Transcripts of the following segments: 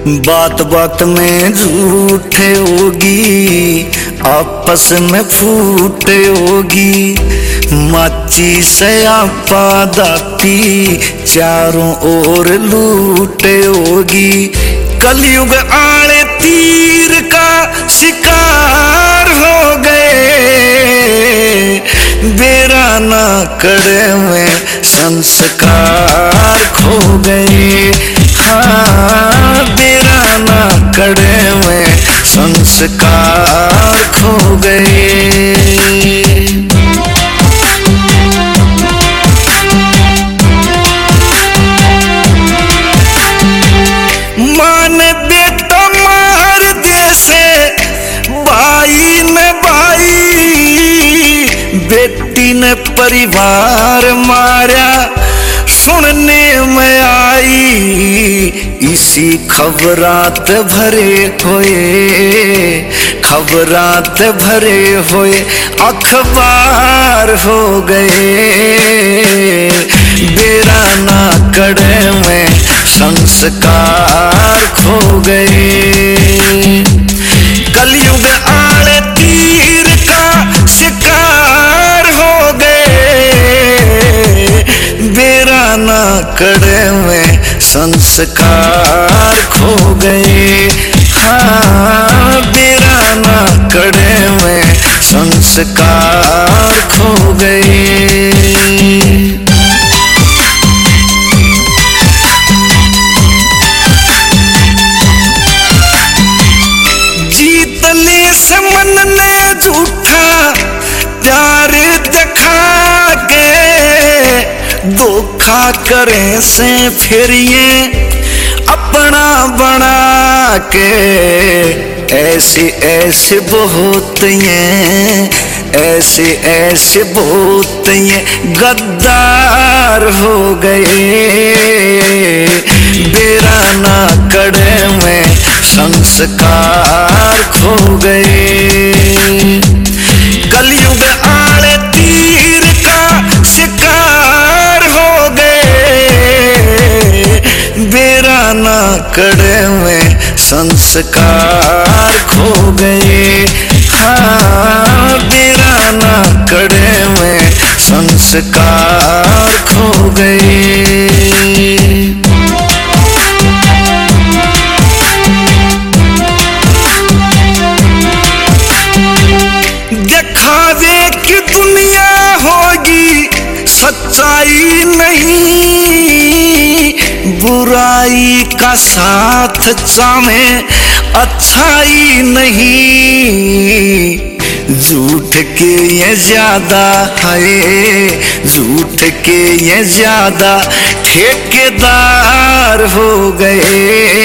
बात बात में झूठे होगी, आपस में फूटे होगी। माची से आपा दाती चारों ओर लूटे होगी। कलयुग आड़े तीर का शिकार हो गए, बेरा ना कड़े में संस्कार खो गए। हाँ, बेरा ना कड़े में संस्कार खो गए। माँ ने बेटा मार दे से भाई ने भाई, बेटी ने परिवार मारा सुनने में आई। इसी खबरात भरे हुए, खबरात भरे हुए अखबार हो गए। बेरा ना कड़े में संस्कार खो गए। कलयुग आड़े तीर का शिकार हो गए, बेरा ना कड़े में संस्कार खो गए। हाँ, बेरा ना कड़े में संस्कार खो गए। जीतने से मन ने झूठा प्यार दिखा के, धोखा करे से फिर ये अपना बना के। ऐसे ऐसे बहुत ये, ऐसे ऐसे बहुत ये गद्दार हो गए। बेरा ना कड़े में संस्कार खो गए। कलयुग आड़े तीर का शिकार हो गए, बेरा ना कड़े में संस्कार खो गए। हाँ, बेरा ना कड़े में संस्कार खो गए। दिखावे की दुनिया होगी, सच्चाई नहीं। बुराई का साथ चाहे अच्छाई नहीं। झूठ के ये ज्यादा है, झूठ के ये ज्यादा ठेकेदार हो गए।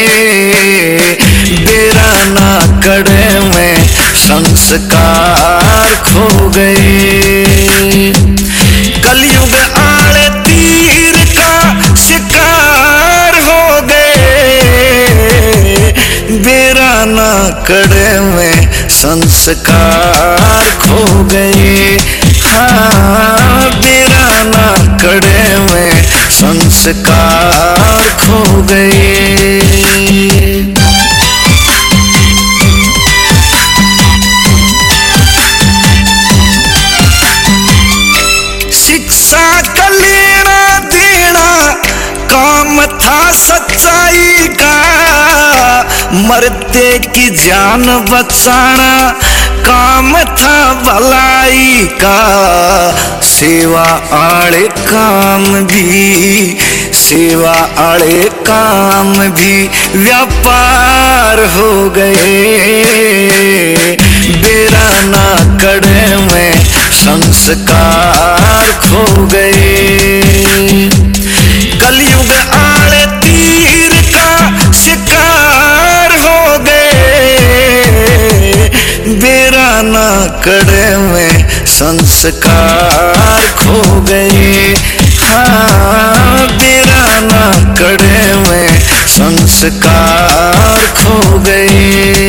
बेरा ना कड़े में संस्कार खो गए। कलयुग आड़े तीर का शिकार हो गए, बेरा ना कड़े में संस्कार खो गए। हाँ, बेरा ना कड़े में संस्कार खो गए। शिक्षा का लेना देना काम था सच्चाई का, मरते की जान बचाना काम था भलाई का। सेवा आड़े काम भी, सेवा आड़े काम भी व्यापार हो गए। बेरा ना कड़े में संस्कार खो गए। कलयुग आड़े तीर का शिकार हो गए, बेरा ना कड़े में संस्कार खो गए। हाँ, बेरा ना कड़े में संस्कार खो गए।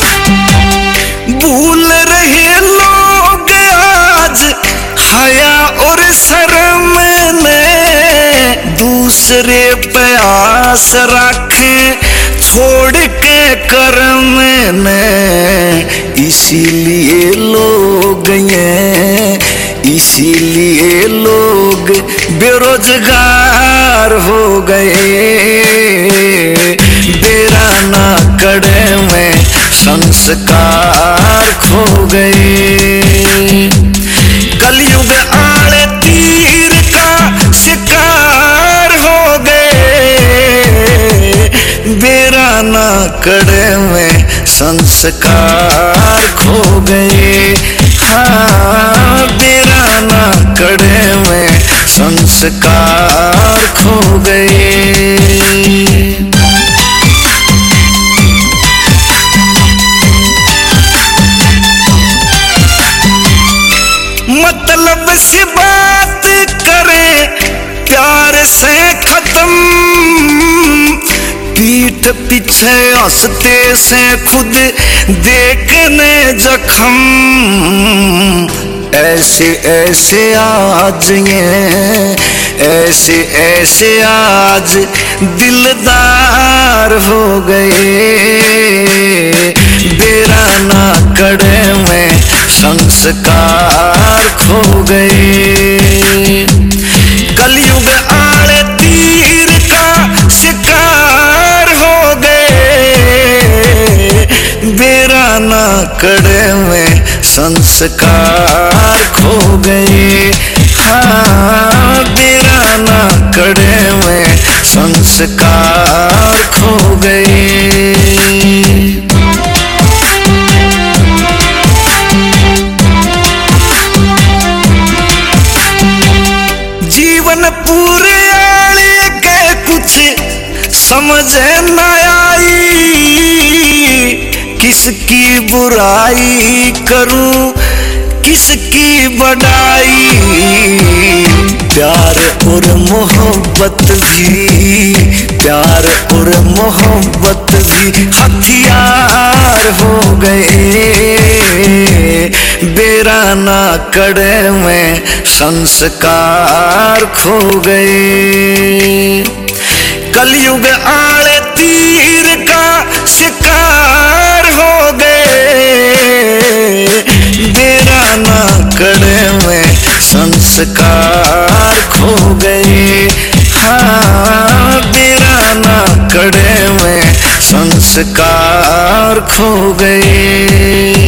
भूल रहे लोग आज हया दूसरे पे आस रखें छोड़ के कर्म ने, इसीलिए लोग ये, इसीलिए लोग बेरोजगार हो गए। बेरा ना कड़े में संस्कार खो गए। कलयुग आड़े तीर का शिकार हो गए। बेरा ना कड़े में संस्कार खो गए। हाँ, बेरा ना कड़े में संस्कार खो गए। मतलब से बात करें प्यार से खत्म, पीठ पीछे हंसते से खुद देखने जख्म। ऐसे ऐसे आज ये, ऐसे ऐसे आज दिलदार हो गए। बेरा ना कड़े में संस्कार खो गए। कलयुग आड़े तीर का शिकार हो गए। बेरा ना कड़े में संस्कार खो गए। हाँ, बेरा ना कड़े में संस्कार खो गए। जीवन पूरे आले के कुछ समझ न आई, किसकी बुराई करूं किसकी बड़ाई। प्यार और मोहब्बत भी, प्यार और मोहब्बत भी हथियार हो गए। बेरा ना कड़े में संस्कार खो गए। कलयुग आड़े तीर का शिकार हो गए। बेरा ना कड़े में संस्कार खो गए। हाँ, बेरा ना कड़े में संस्कार खो गए।